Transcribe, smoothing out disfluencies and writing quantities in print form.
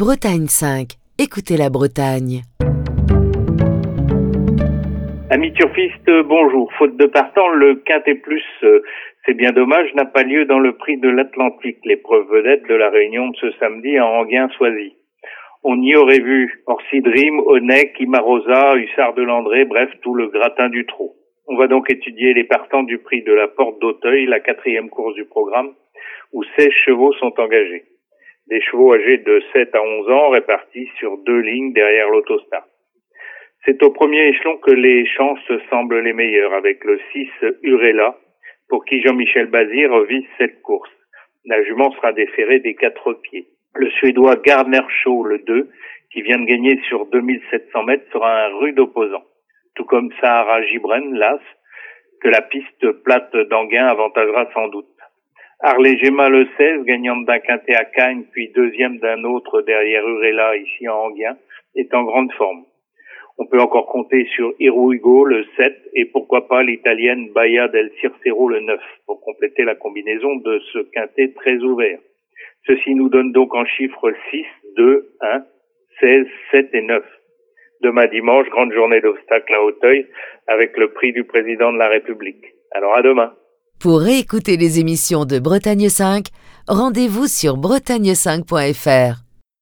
Bretagne 5. Écoutez la Bretagne. Amis turfistes, bonjour. Faute de partant, le Quintet Plus, c'est bien dommage, n'a pas lieu dans le prix de l'Atlantique, l'épreuve vedette de la réunion de ce samedi à Anguin-Soisy. On y aurait vu Orsi Dream, Onek, Imarosa, Hussard de Landré, bref, tout le gratin du trot. On va donc étudier les partants du prix de la Porte d'Auteuil, la 4e course du programme, où 16 chevaux sont engagés. Des chevaux âgés de 7 à 11 ans répartis sur 2 lignes derrière l'autostart. C'est au premier échelon que les chances semblent les meilleures, avec le 6 Urella, pour qui Jean-Michel Bazir vise cette course. La jument sera déférée des 4 pieds. Le Suédois Gardner Shaw, le 2, qui vient de gagner sur 2700 mètres, sera un rude opposant. Tout comme Sahara Gibren, l'As, que la piste plate d'Anguin avantagera sans doute. Harley Gemma, le 16, gagnante d'un quintet à Cagnes, puis deuxième d'un autre derrière Urella, ici en Anguin, est en grande forme. On peut encore compter sur Iruigo, le 7, et pourquoi pas l'italienne Baia del Circero, le 9, pour compléter la combinaison de ce quintet très ouvert. Ceci nous donne donc en chiffres 6, 2, 1, 16, 7 et 9. Demain dimanche, grande journée d'obstacles à Auteuil, avec le prix du président de la République. Alors à demain. Pour réécouter les émissions de Bretagne 5, rendez-vous sur bretagne5.fr.